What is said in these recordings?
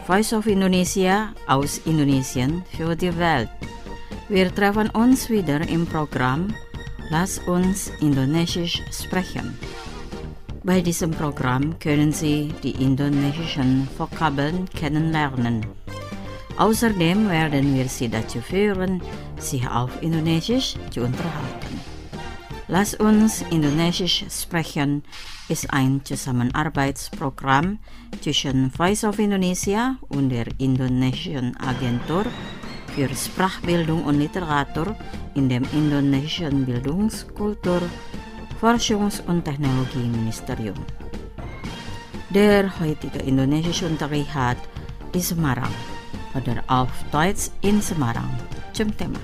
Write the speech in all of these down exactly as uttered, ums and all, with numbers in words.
Voice of Indonesia aus Indonesien für die Welt. Wir treffen uns wieder im Programm Lass uns Indonesisch sprechen. Bei diesem Programm können Sie die indonesischen Vokabeln kennenlernen. Außerdem werden wir Sie dazu führen, sich auf Indonesisch zu unterhalten. Lass uns Indonesisch sprechen ist ein Zusammenarbeitsprogramm zwischen Voice of Indonesia und der Indonesischen Agentur für Sprachbildung und Literatur in dem Indonesischen Bildungs-, Kultur-, Forschungs- und Technologieministerium. Der heutige indonesische Unterricht hat di Semarang oder auf Deutsch in Semarang zum Thema.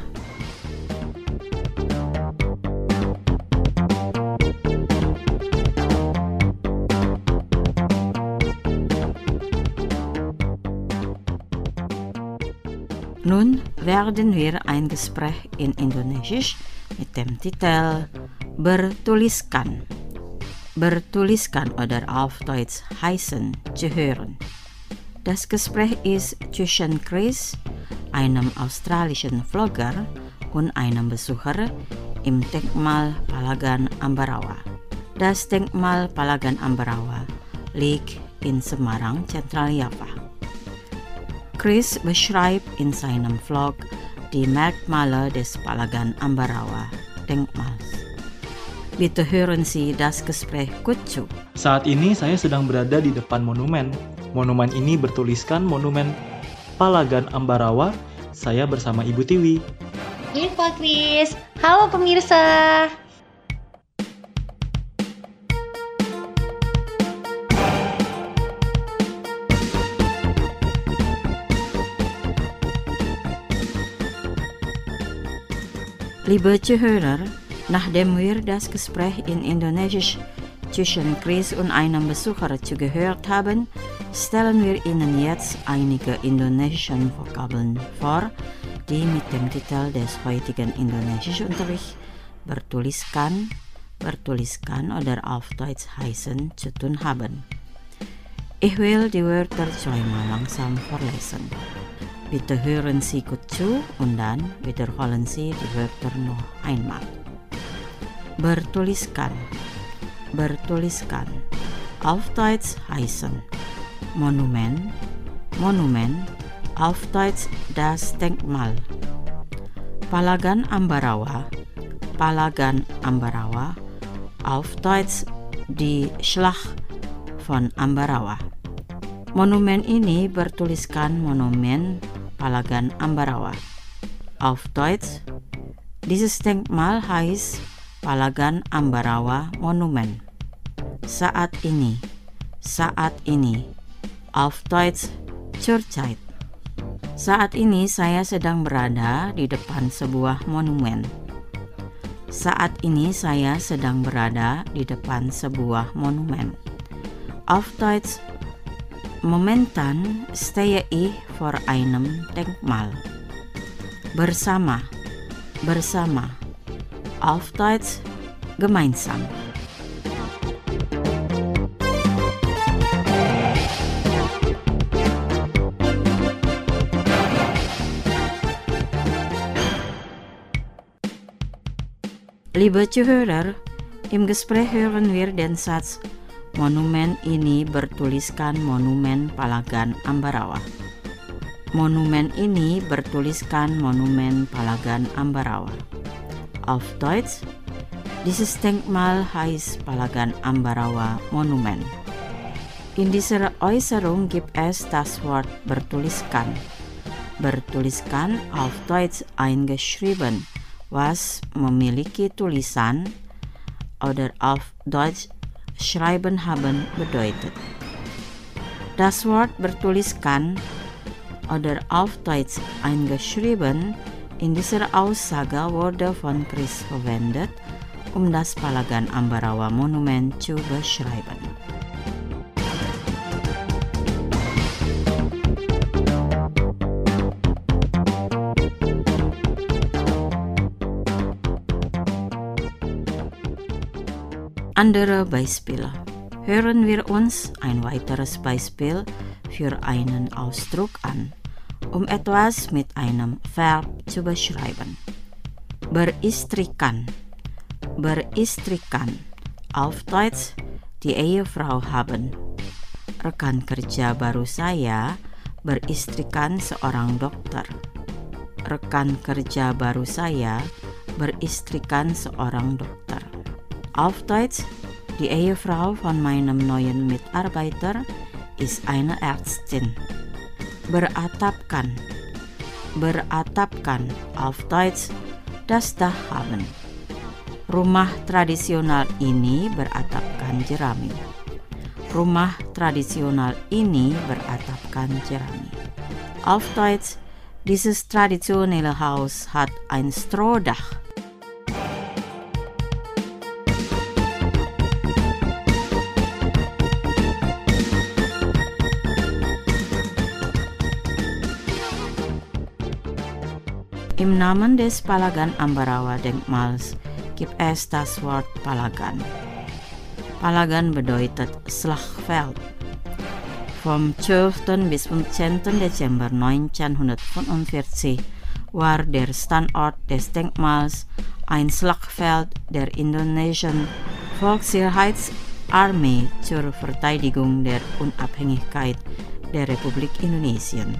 Nun werden wir ein Gespräch in Indonesisch mit dem Titel Bertuliskan. Bertuliskan oder auf Deutsch heißen zu hören. Das Gespräch ist zwischen Chris, einem australischen Vlogger, und einem Besucher im Denkmal Palagan Ambarawa. Das Denkmal Palagan Ambarawa liegt in Semarang, Zentraljava. Chris beschreibt in seinem Vlog die Merkmale des Palagan Ambarawa Denkmals. Bitte hören Sie das Gespräch gut zu. Saat ini saya sedang berada di depan monumen. Monumen ini bertuliskan Monumen Palagan Ambarawa. Saya bersama Ibu Tiwi. Info Chris. Halo pemirsa. Liebe Zuhörer, nachdem wir das Gespräch in Indonesisch zwischen Chris und einem Besucher zugehört haben, stellen wir Ihnen jetzt einige indonesische Vokabeln vor, die mit dem Titel des heutigen Indonesischunterrichts bertuliskan, bertuliskan oder auf Deutsch heißen zu tun haben. Ich will die Wörter zweimal langsam vorlesen. Bitte hören Sie gut zu und dann wiederholen Sie die Wörter noch einmal. Bertuliskan, bertuliskan. Auf Deutsch heißen Monumen, Monumen. Auf Deutsch das Denkmal. Palagan Ambarawa, Palagan Ambarawa. Auf Deutsch die Schlacht von Ambarawa. Monumen ini bertuliskan Monumen Palagan Ambarawa. Auf Deutsch, dieses Denkmal heißt Palagan Ambarawa Monumen. Saat ini, saat ini. Auf Deutsch, zurzeit. Saat ini saya sedang berada di depan sebuah monumen. Saat ini saya sedang berada di depan sebuah monumen. Auf Deutsch, momentan stehe ich vor einem Denkmal. Bersama, bersama. Auf Deutsch, gemeinsam. Liebe Zuhörer, im Gespräch hören wir den Satz Monumen ini bertuliskan Monumen Palagan Ambarawa. Monumen ini bertuliskan Monumen Palagan Ambarawa. Auf Deutsch, dieses Denkmal heißt Palagan Ambarawa Monumen. In dieser Äußerung gibt es das Wort bertuliskan. Bertuliskan auf Deutsch eingeschrieben, was memiliki tulisan oder auf Deutsch schreiben haben bedeutet. Das Wort bertuliskan oder auf Deutsch eingeschrieben in dieser Aussage wurde von Chris verwendet, um das Palagan Ambarawa Monument zu beschreiben. Andere Beispiele. hören wir uns ein weiteres Beispiel für einen Ausdruck an, um etwas mit einem Verb zu beschreiben. Beristrikan. Beristrikan. Auf Deutsch, die Ehefrau haben. Rekan kerja baru saya beristrikan seorang dokter. Rekan kerja baru saya beristrikan seorang dokter. Auf Deutsch, die Ehefrau von meinem neuen Mitarbeiter ist eine Ärztin. Beratapkan. Beratapkan. Auf Deutsch, das Dach haben. Rumah tradisional ini beratapkan jerami. Rumah tradisional ini beratapkan jerami. Auf Deutsch, dieses traditionelle Haus hat ein Strohdach. Im Namen des Palagan Ambarawa Denkmals gibt es das Wort Palagan. Palagan bedeutet Slagveld. Vom zwölften bis fünfzehnten Dezember neunzehnhundertfünfundvierzig war der Standort des Denkmals ein Slagveld der indonesischen Volkssicherheitsarmee zur Verteidigung der Unabhängigkeit der Republik Indonesien.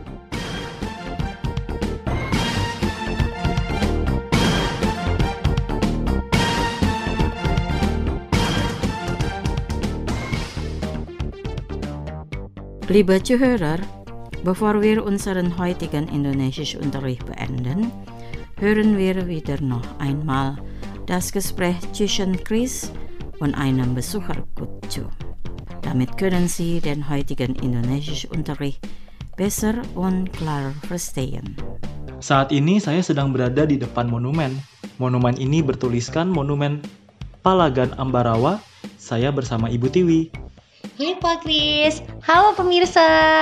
Liebe Zuhörer, bevor wir unseren heutigen Indonesischunterricht beenden, hören wir wieder noch einmal das Gespräch zwischen Chris und einem Besucher gut zu. Damit können Sie den heutigen Indonesischunterricht besser und klarer verstehen. Saat ini saya sedang berada di depan monumen. Monumen ini bertuliskan Monumen Palagan Ambarawa. Saya bersama Ibu Tiwi. Hai Pak Kris, halo pemirsa.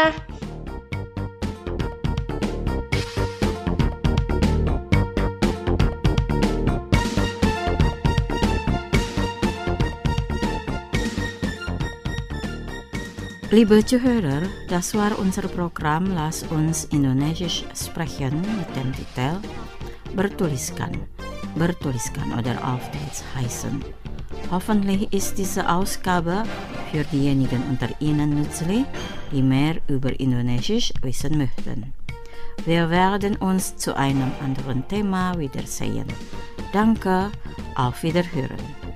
Liebe Zuhörer, das war unser Programm Lass uns Indonesisch sprechen mit dem Titel Bertuliskan. Bertuliskan oder auf Deutsch heißen. Hoffentlich ist diese Ausgabe für diejenigen unter Ihnen nützlich, die mehr über Indonesisch wissen möchten. Wir werden uns zu einem anderen Thema wiedersehen. Danke, auf Wiederhören.